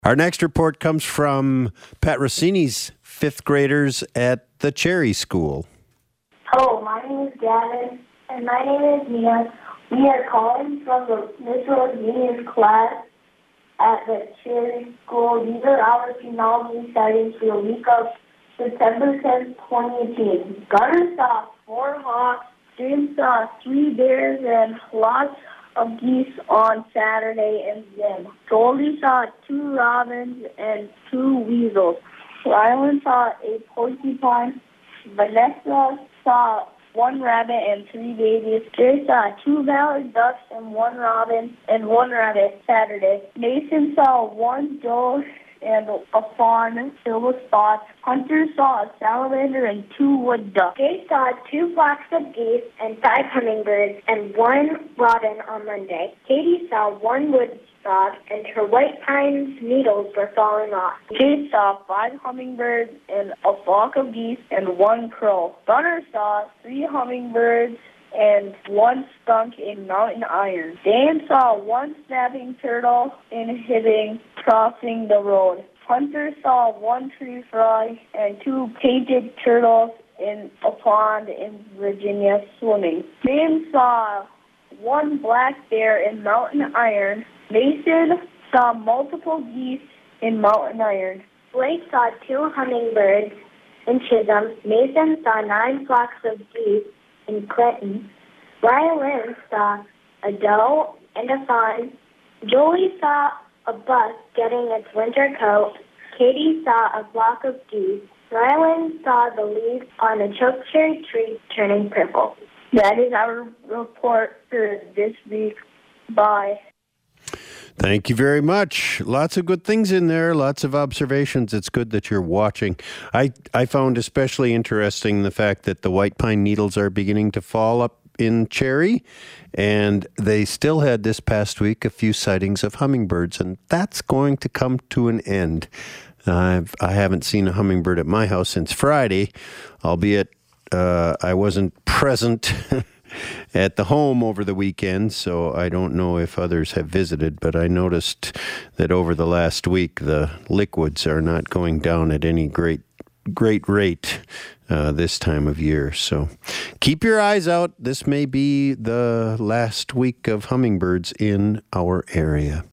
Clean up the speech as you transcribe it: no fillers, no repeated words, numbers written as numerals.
Our next report comes from Pat Rossini's fifth graders at the Cherry School. Hello, my name is Gavin, and my name is Mia. We are calling from the miscellaneous class at the Cherry School. These are our technology settings for the week of September 10th, 2018. Gunner saw 4 hawks, James saw 3 bears, and lots of geese on Saturday in Zim. Goldie saw 2 robins and 2 weasels. Rylan saw a porcupine. Vanessa saw 1 rabbit and 3 babies. Jerry saw 2 mallard ducks and 1 robin and 1 rabbit Saturday. Mason saw 1 doe and a fawn filled with spots. Hunter saw a salamander and 2 wood ducks. Jay saw 2 flocks of geese and 5 hummingbirds and 1 robin on Monday. Katie saw 1 wood frog and her white pine needles were falling off. Jay saw 5 hummingbirds and a flock of geese and 1 crow. Gunner saw 3 hummingbirds and 1 skunk in mountain iron. Dan saw 1 snapping turtle inhibiting crossing the road. Hunter saw 1 tree frog and 2 painted turtles in a pond in Virginia swimming. Dan saw 1 black bear in mountain iron. Mason saw multiple geese in mountain iron. Blake saw 2 hummingbirds in Chisholm. Mason saw 9 flocks of geese in Clinton. Rylan saw a doe and a fawn. Jolie saw a bus getting its winter coat. Katie saw a flock of geese. Rylan saw the leaves on a chokecherry tree turning purple. That is our report for this week. Bye. Thank you very much. Lots of good things in there, lots of observations. It's good that you're watching. I found especially interesting the fact that the white pine needles are beginning to fall up in Cherry, and they still had this past week a few sightings of hummingbirds, and that's going to come to an end. I haven't seen a hummingbird at my house since Friday, albeit I wasn't present at the home over the weekend, so I don't know if others have visited, but I noticed that over the last week the liquids are not going down at any great rate this time of year. So keep your eyes out. This may be the last week of hummingbirds in our area.